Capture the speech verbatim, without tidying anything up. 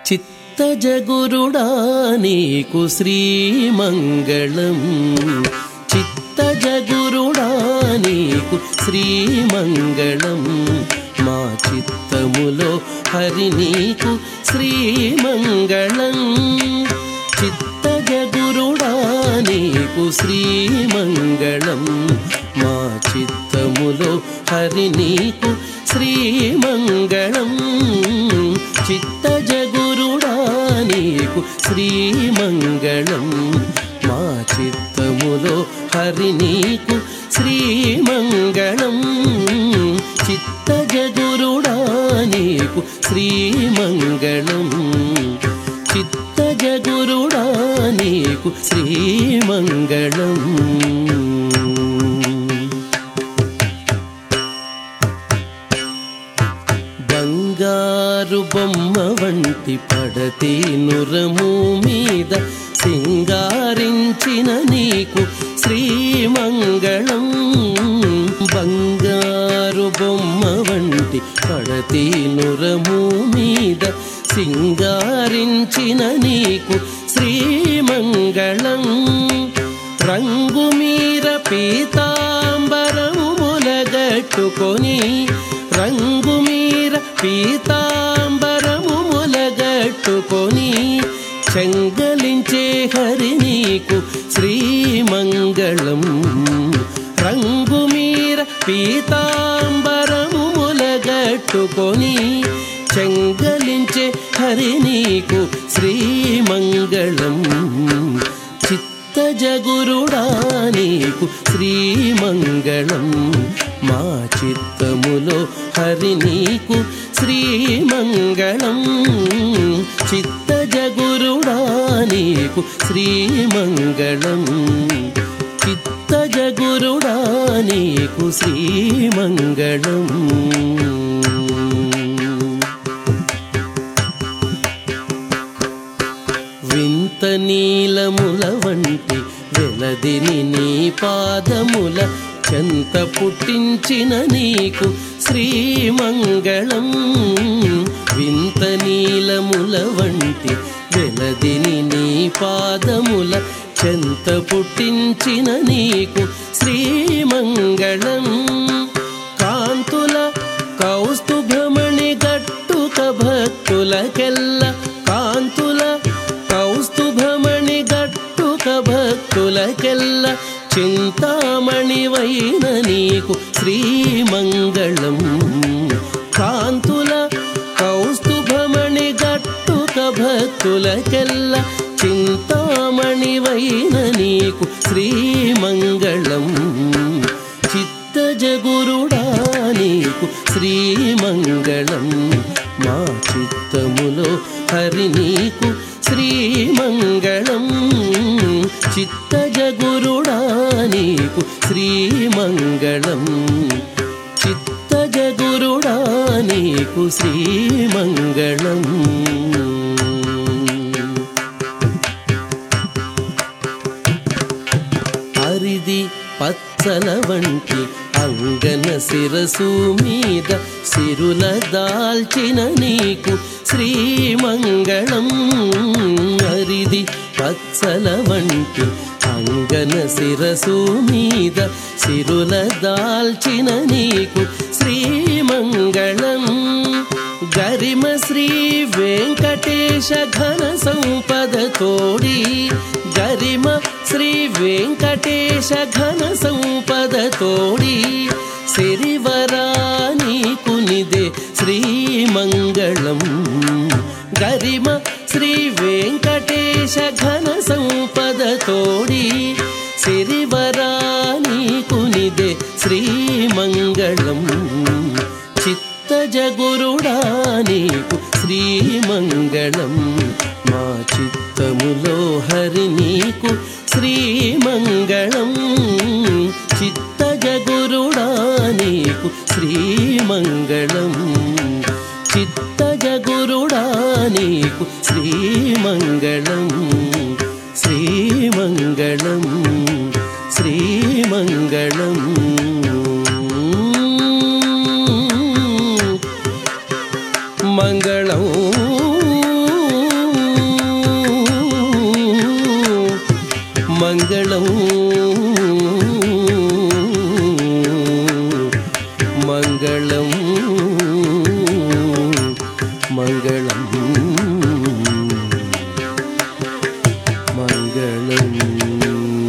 చిత్తజగురుడా నీకు శ్రీమంగళం, చిత్తజగురుడా నీకు శ్రీమంగళం. మా చిత్తములో హరి నీకు శ్రీమంగళం. చిత్తజగురుడా నీకు శ్రీమంగళం. మా చిత్తములో హరి నీకు శ్రీమంగళం. చిత్తజగురుడా నీకు శ్రీమంగళం. మా చిత్తములో హరి నీకు శ్రీమంగళం. చిత్తజగురుడా నీకు శ్రీమంగళం. చిత్తజగురుడా నీకు శ్రీమంగళం. బంగారు బొమ్మ వంటి పడతి నురము మీద సింగారించిన నీకు శ్రీమంగళం. బంగారు బొమ్మ వంటి పడతి నురము మీద సింగారించిన నీకు శ్రీమంగళం. రంగు మీర పీతాంబరము ములగట్టుకొని, రంగు మీర పీతాంబరము ములగట్టుకొని చెంగలించే హరి నీకు శ్రీమంగళం. రంగు మీర పీతాంబరము ములగట్టుకొని చెంగలించే హరి నీకు శ్రీమంగళం. చిత్తజగురుడా నీకు శ్రీమంగళం. మా చిత్తములో హరి నీకు శ్రీమంగళం. చిత్తజగురుడా నీకు శ్రీమంగళం. చిత్తజగురుడా నీకు శ్రీమంగళం. వింత నీలముల వంటి వెలదిని నీ పాదముల చెంత పుట్టించిన నీకు శ్రీమంగళం. వింత నీలముల వంటి వెలదిని నీ పాదముల చెంత పుట్టించిన నీకు శ్రీమంగళం. కాంతుల కౌస్తుభమణి గట్టుక భక్తులకెల్ల, కాంతుల కౌస్తుభమణి గట్టుక భక్తులకెల్ల చింతామణివైన నీకు శ్రీమంగళం. కాంతుల కౌస్తుభమణి గట్టుక భక్తులకెల్ల చింతామణివైన నీకు శ్రీమంగళం. చిత్తజగురుడా నీకు శ్రీమంగళం. మా చిత్తములో హరి నీకు శ్రీమంగళం. చిత్తజగురుడా నీకు శ్రీమంగళం. చిత్తజగురుడా నీకు శ్రీమంగళం. హరిది పచ్చల వంటి అంగన శిరసు మీద సిరుల దాల్చిన నీకు శ్రీమంగళం. హరిది పచ్చల వంటి అంగన శిరసు మీద సిరుల దాల్చిన నీకు శ్రీమంగళం. గరిమ శ్రీ వెంకటేశ ఘన సంపద తోడి, గరిమ శ్రీ వెంకటేశ ఘన సంపద తోడి సిరివరా నీకు నిదే శ్రీమంగళం. గరిమ శ్రీ వెంకటేశ ఘన సంపద తోడి సిరివరా నీకు నిదే శ్రీమంగళం. చిత్తజగురుడా నీకు శ్రీమంగళం. మా చిత్తములో హరి నీకు శ్రీమంగళం. చిత్తజగురుడా నీకు శ్రీమంగళం. చిత్తజగురుడా నీకు శ్రీమంగళం. శ్రీమంగళం. శ్రీమంగళం. మంగళం మంగళం మంగళం మంగళం మంగళం